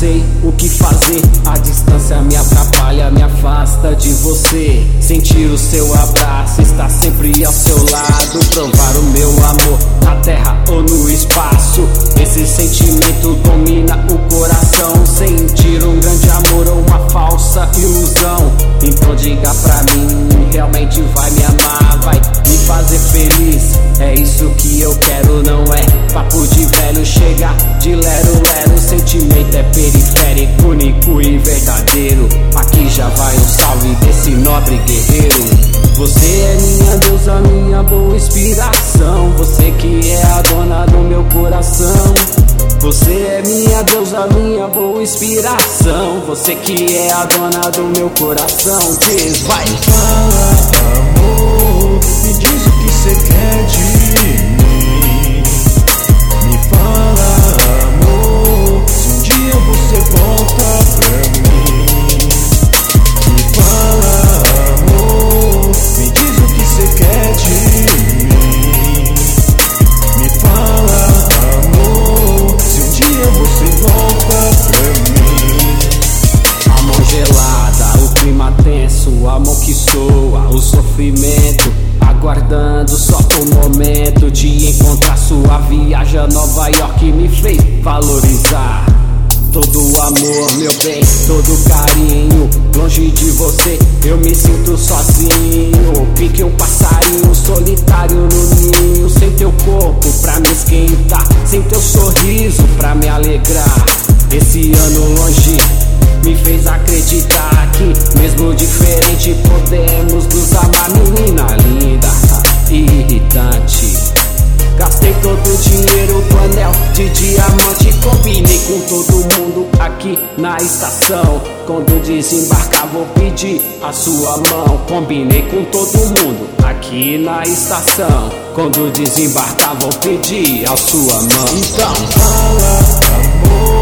sei o que fazer. A distância me atrapalha, me afasta de você. Sentir o seu abraço, estar sempre ao seu lado. Provar o meu amor na terra ou no espaço. Esse sentimento domina o coração. Sentir um grande amor ou uma falsa ilusão. Então diga pra mim, realmente vai me amar, vai me fazer feliz. É isso que eu quero, não é papo de velho, chegar de lero-lero. O sentimento é periférico, único e verdadeiro. Aqui já vai um salve desse nobre guerreiro. Você é minha deusa, minha boa inspiração. Você que é a dona do meu coração. Você é minha deusa, minha boa inspiração. Você que é a dona do meu coração. Diz, vai! Fala, amor, me diz o que cê quer de mim. Me fala, amor, se um dia você volta pra mim. Me fala, amor, me diz o que cê quer de mim. Me fala, amor, se um dia você volta pra mim. A mão gelada, o clima tenso, a mão que soa, o sofrimento, aguardando só o momento de encontrar sua viagem a Nova York. Me fez valorizar todo o amor, meu bem, todo o carinho. Longe de você eu me sinto sozinho. Pique um passarinho solitário no ninho. Sem teu corpo pra me esquentar, sem teu sorriso pra me alegrar. Esse ano longe me fez acreditar que mesmo diferente podemos nos amar. Menina linda e irritante, gastei todo o dinheiro do anel de diamante. Combinei com todo mundo aqui na estação. Quando desembarcar vou pedir a sua mão. Combinei com todo mundo aqui na estação. Quando desembarcar vou pedir a sua mão. Então fala, amor,